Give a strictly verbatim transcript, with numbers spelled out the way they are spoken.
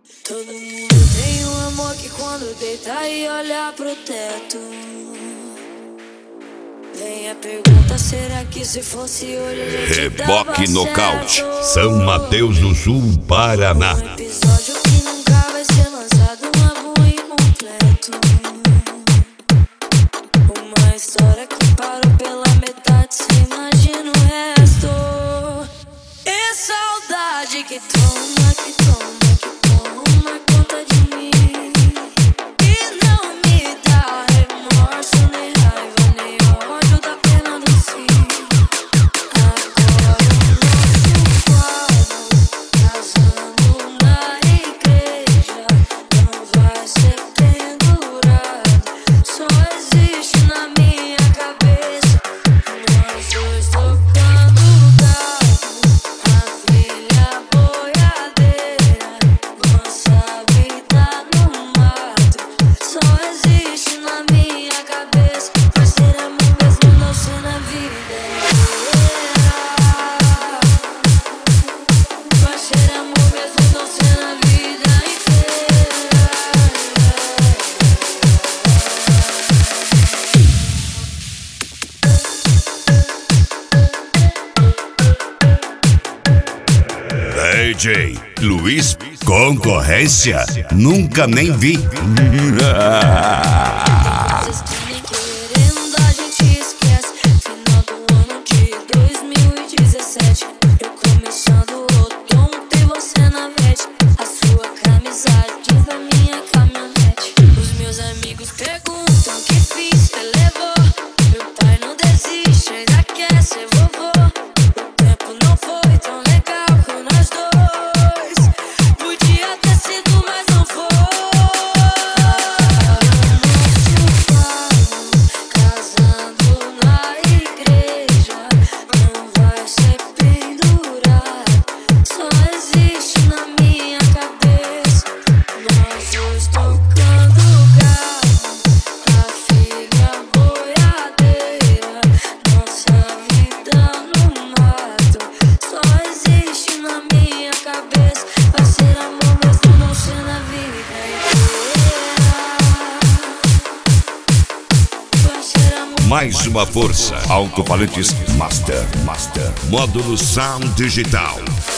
Todo mundo tem um amor que quando deita e olha pro teto, vem a pergunta, será que se fosse hoje a gente Reboque dava Nocaute, certo? São Mateus do Sul, Paraná. Um episódio que nunca vai ser lançado, um álbum incompleto, uma história que parou pela metade, cê imagina o resto. E saudade que toma, que toma, que toma conta de mim, e não me dá remorso, nem raiva, nem ódio da pena do fim. Agora o nosso quadro, casando na igreja, não vai ser pendurado, só existe na minha cabeça. Nós dois tocando gado, a filha boiadeira, nossa vida no mato, só existe na minha cabeça. Vai ser amor mesmo não ser na vida inteira. Vai ser amor mesmo não ser na vida inteira. D J Luiz, concorrência? Nunca nem vi. Destino querendo, a gente esquece. Final do ano de dois mil e dezessete, eu começando o outono, tem você na veste. A sua camisa jeans da minha caminhonete. Os meus amigos perguntam que fiz, você levou. Meu pai não desiste, ainda quer ser vovô. O tempo não foi tão legal com nós dois, podia ter sido, mas não foi. Casando na igreja, não vai ser pendurado, só existe na minha cabeça. Nós dois tocando gado, a filha boiadeira, nossa vida no mato, só existe na minha cabeça. Vai ser amor mesmo não ser na vida inteira. Vai ser amor. Mais uma força. Alto-falantes Master, Master. Módulo Sound Digital.